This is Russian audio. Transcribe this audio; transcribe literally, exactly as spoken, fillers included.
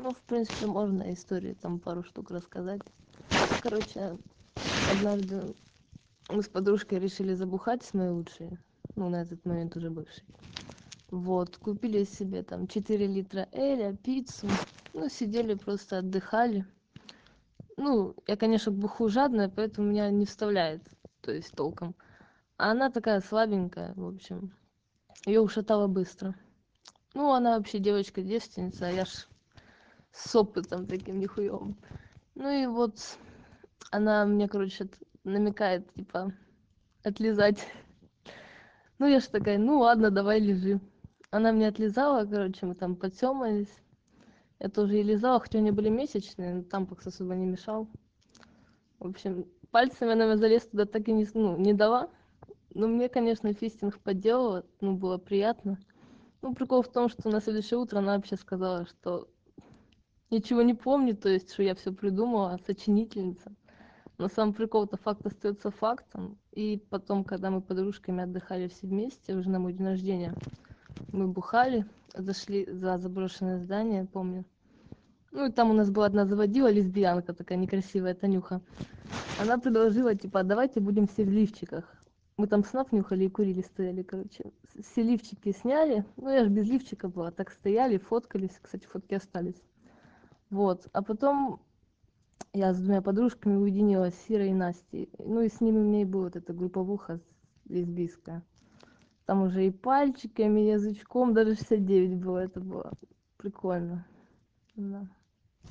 Ну, в принципе, можно истории там пару штук рассказать. Короче, однажды мы с подружкой решили забухать с моей лучшей, ну, на этот момент уже бывшей. Вот, купили себе там четыре литра эля, пиццу, ну, сидели просто отдыхали. Ну, я, конечно, буху жадная, поэтому меня не вставляет, то есть толком. А она такая слабенькая, в общем, её ушатало быстро. Ну, она вообще девочка-девственница, а я ж с опытом таким нехуёвым. Ну и вот она мне, короче, т намекает, типа, отлизать. Ну, я ж такая: "Ну ладно, давай лижи". Она мне отлизала, короче, мы там потёмались. Я тоже ей лизала, хотя у неё были месячные, но тампакс особо не мешал. В общем, пальцами она мне залезть туда так и не с ну, не дала. Но мне, конечно, фистинг поделала, ну, было приятно. Ну, прикол в том, что на следующее утро она вообще сказала, что ничего не помнит, то есть, что я всё придумала, сочинительница. Но сам прикол-то, факт остаётся фактом. И потом, когда мы подружками отдыхали все вместе уже на мой день рождения, мы бухали, зашли за заброшенное здание, помню. Ну и там у нас была одна заводила, лесбиянка такая некрасивая, Танюха. Она предложила, типа: "А давайте будем все в лифчиках". Мы там снов нюхали и курили стояли, короче. С все лифчики сняли. Ну, я ж без лифчика была. Так стояли, фоткались. Кстати, фотки остались. Вот. А потом я с двумя подружками уединилась, с Ирой и Настей. Ну и с ними у меня и была вот эта групповуха с лесбийская. Там уже и пальчиками, и язычком, даже шестьдесят девять было. Это было прикольно. Да.